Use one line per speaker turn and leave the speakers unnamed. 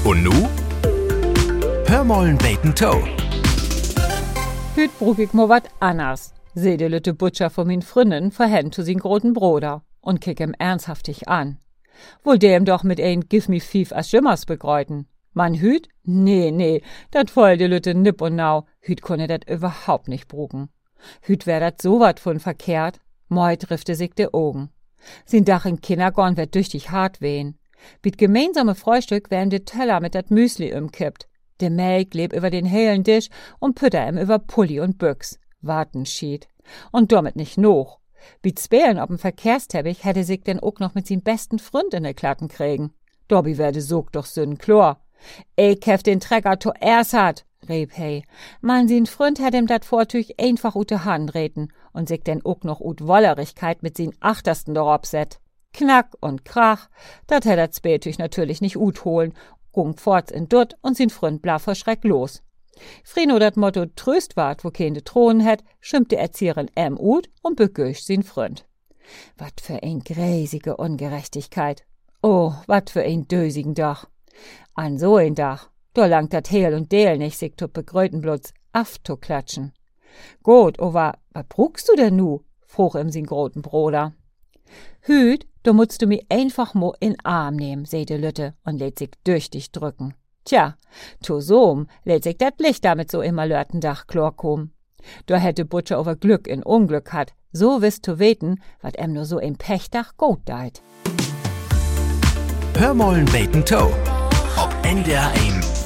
Und nu? Hör mollen beten Toe.
Hüt brug ich mo wat anders. Seh de lütte Butcher von min Frinnen verhend zu sin groten Bruder und kick ihm ernsthaftig an. Wohl dem doch mit ein Give me fief as Schimmers begreuten. Man Hüt? Nee, dat voll de lütte nipp und nau. Hüt konne dat überhaupt nicht brugen. Hüt wär dat so wat von verkehrt. Moi drifte sich de Augen. Sin Dach in Kindergorn wird düchtig hart wehen. Mit gemeinsame Frühstück werden de Teller mit dat Müsli umkippt. De Melk leb über den hellen Tisch und Pütter ihm über Pulli und Büchs. Warten schied. Und damit nicht noch. Wie Zpälen ob'm Verkehrsteppich hätte sich denn auch noch mit sin besten Freund in de Klatten kriegen. Dobby werde sog doch sünn Chlor. Ich hef den Trecker to erst hat, rieb hey. Man sin Freund hätt ihm dat Vortüch einfach ute Hand reten und sich denn auch noch ut Wollerigkeit mit sin Achtersten dorob set. Knack und Krach, dat hätt dat Zpätüch natürlich nicht ut holen, gung forts in Dutt und sin Freund blaf vor Schreck los. Frino dat Motto Tröst ward, wo kein de Thronen hätt, schimpfte Erzieherin ut und begöscht sin Freund. Wat für ein gräsige Ungerechtigkeit. Oh, wat für ein dösigen Dach. An so ein Dach, da langt dat Heel und Deel nicht, sich to begrötenblutz aff to klatschen. Gut, wat brugst du denn nu? Fruch ihm sin groten Bruder. Hüt, du musst du mi einfach mo in Arm nehmen, seh de Lütte und lädt sich durch dich drücken. Tja, to so'm lädt sich dat Licht damit so immer Lörtendach Chlor kom. Da hätte Butcher over Glück in Unglück hat, so wisst du weten, wat em nur so im Pechdach gut deit.
Hör mollen beten Toe. Ob NDR1